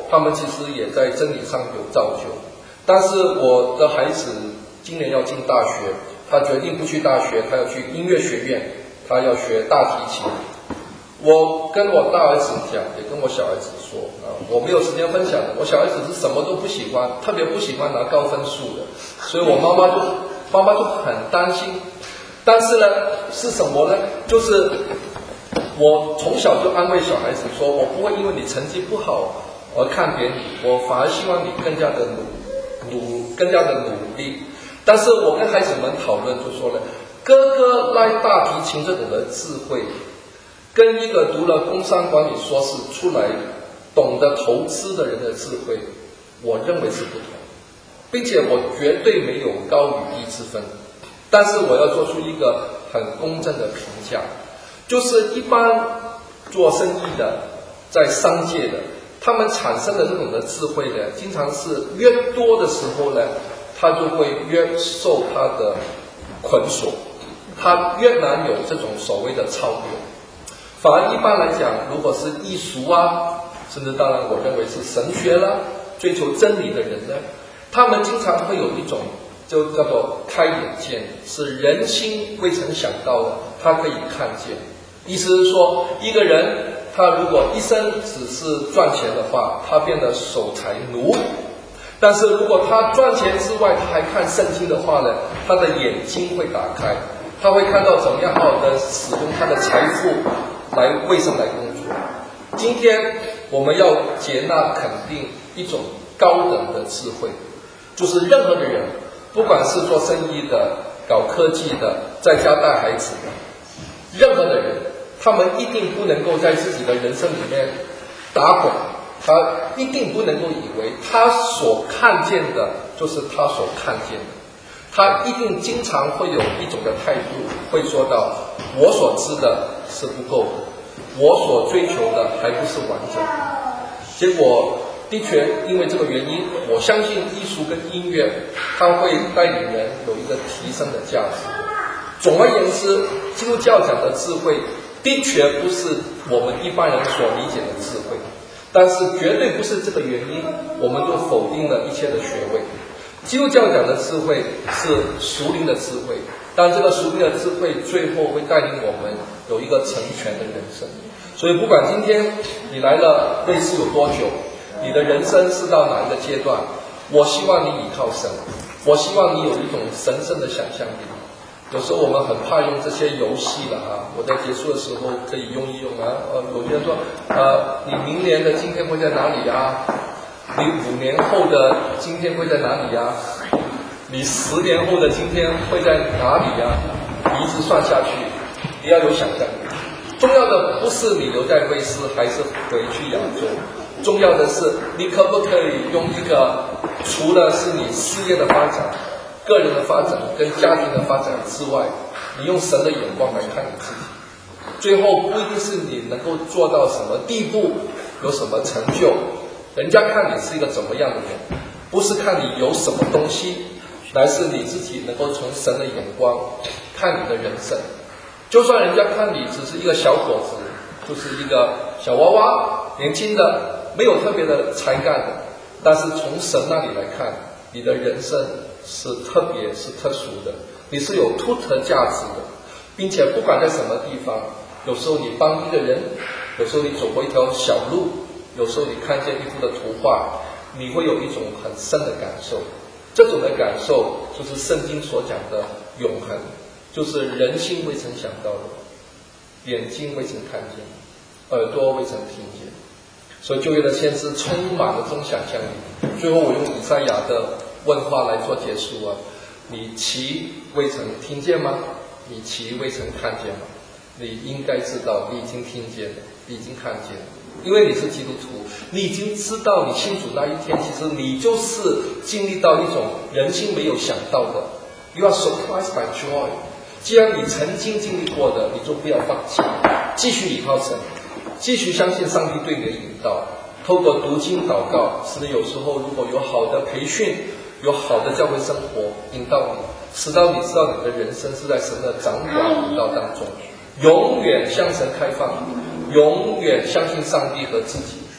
他们其实也在真理上有造就。但是我的孩子今年要进大学，他决定不去大学，他要去音乐学院，他要学大提琴。我跟我大儿子讲，也跟我小儿子说啊，我没有时间分享的。我小儿子是什么都不喜欢，特别不喜欢拿高分数的，所以我妈妈就妈妈就很担心。但是呢，是什么呢？就是我从小就安慰小孩子说，我不会因为你成绩不好而看扁你，我反而希望你更加的努努更加的努力。但是我跟孩子们讨论就说了，哥哥拉大提琴这种的智慧，跟一个读了工商管理硕士出来懂得投资的人的智慧，我认为是不同，并且我绝对没有高与低之分。但是我要做出一个很公正的评价，就是一般做生意的，在商界的，他们产生的这种的智慧呢，经常是越多的时候呢，他就会越受他的捆锁，他越难有这种所谓的超越。反而一般来讲，如果是艺术啊，甚至当然我认为是神学啦，追求真理的人呢，他们经常会有一种就叫做开眼界，是人心未曾想到的，他可以看见。意思是说，一个人他如果一生只是赚钱的话，他变得守财奴；但是如果他赚钱之外，他还看圣经的话呢，他的眼睛会打开，他会看到怎么样好好的使用他的财富来为神来工作。今天我们要接纳肯定一种高等的智慧，就是任何的人，不管是做生意的、搞科技的、在家带孩子的，任何的人，他们一定不能够在自己的人生里面打滚，他一定不能够以为他所看见的就是他所看见的，他一定经常会有一种的态度，会说到我所知的是不够的，我所追求的还不是完整。结果的确因为这个原因，我相信艺术跟音乐它会带领人有一个提升的价值。总而言之，基督教讲的智慧的确不是我们一般人所理解的智慧，但是绝对不是这个原因我们就否定了一切的学位。基督教讲的智慧是属灵的智慧，但这个属灵的智慧最后会带领我们有一个成全的人生。所以不管今天你来了类似有多久，你的人生是到哪一个阶段，我希望你依靠神，我希望你有一种神圣的想象力。有时候我们很怕用这些游戏了啊，我在结束的时候可以用一用啊。呃，有些人说，呃，你明年的今天会在哪里啊？你五年后的今天会在哪里呀？你十年后的今天会在哪里呀？你一直算下去，你要有想象力。重要的不是你留在瑞士还是回去亚洲，重要的是你可不可以用一个除了是你事业的发展、个人的发展跟家庭的发展之外，你用神的眼光来看你自己。最后不一定是你能够做到什么地步，有什么成就，人家看你是一个怎么样的人，不是看你有什么东西，乃是你自己能够从神的眼光看你的人生。就算人家看你只是一个小伙子，就是一个小娃娃，年轻的，没有特别的才干的，但是从神那里来看，你的人生是特别是特殊的，你是有突特价值的，并且不管在什么地方，有时候你帮一个人，有时候你走过一条小路，有时候你看见一幅的图画，你会有一种很深的感受。这种的感受就是圣经所讲的永恒，就是人心未曾想到的，眼睛未曾看见，耳朵未曾听见。所以旧约的先知充满了这种想象力。最后我用以赛亚的问话来做结束啊，你其未曾听见吗？你其未曾看见吗？你应该知道，你已经听见了，你已经看见了，因为你是基督徒，你已经知道你信主那一天，其实你就是经历到一种人心没有想到的。You are surprised by joy。既然你曾经经历过的，你就不要放弃，继续依靠神，继续相信上帝对你的引导。透过读经祷告，使得有时候如果有好的培训，有好的教会生活引导你，使到你知道你的人生是在神的掌管引导当中，永远向神开放，永远相信上帝和自己。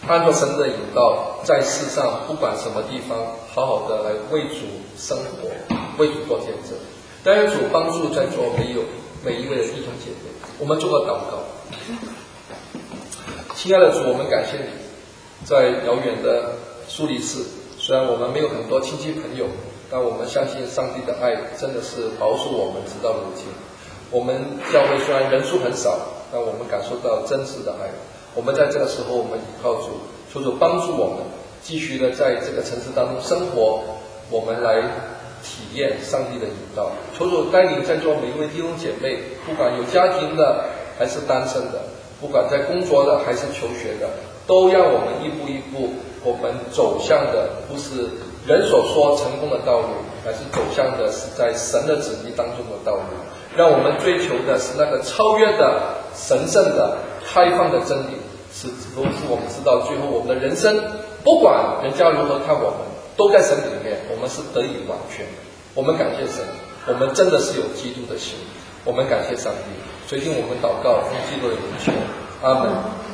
按照神的引导，在世上不管什么地方，好好的来为主生活，为主做见证。但愿主帮助在座没有每一位的弟兄姐妹，我们做个祷告。亲爱的主，我们感谢你，在遥远的苏黎世，虽然我们没有很多亲戚朋友，但我们相信上帝的爱真的是保守我们直到如今。我们教会虽然人数很少，但我们感受到真实的爱。我们在这个时候，我们依靠主，求主帮助我们继续的在这个城市当中生活，我们来体验上帝的引导。求主带领在座每一位弟兄姐妹，不管有家庭的还是单身的，不管在工作的还是求学的，都让我们一步一步，我们走向的不是人所说成功的道路，而是走向的是在神的旨意当中的道路。让我们追求的是那个超越的、神圣的、开放的真理，是如是我们知道最后我们的人生，不管人家如何看我们，都在神里面，我们是得以完全。我们感谢神，我们真的是有基督的心，我们感谢上帝。垂听我们祷告，奉基督的名求，阿门。